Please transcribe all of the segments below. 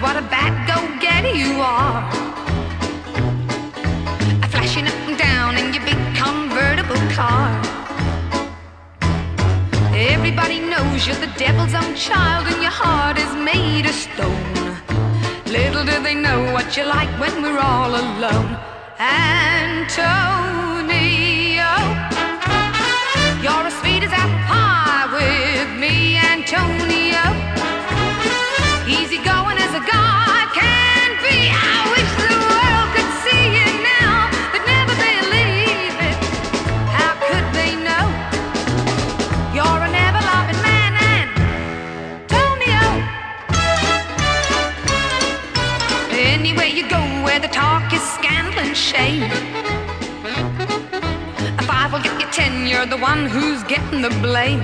what a bad go-getter you are. Flashing up and down in your big convertible car. Everybody knows you're the devil's own child and your heart is made of stone. Little do they know what you're like when we're all alone. Antonio, you're as sweet as apple pie with me, Antonio. Easy going as a guy can be. I wish the world could see you now. They'd never believe it. How could they know? You're an ever-loving man, Antonio. Anywhere you go where the talk is scandal and shame, a 5 will get you 10, you're the one who's getting the blame.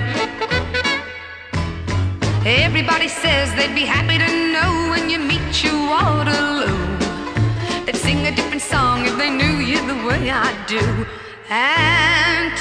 Everybody says they'd be happy to know when you meet your Waterloo. They'd sing a different song if they knew you the way I do. And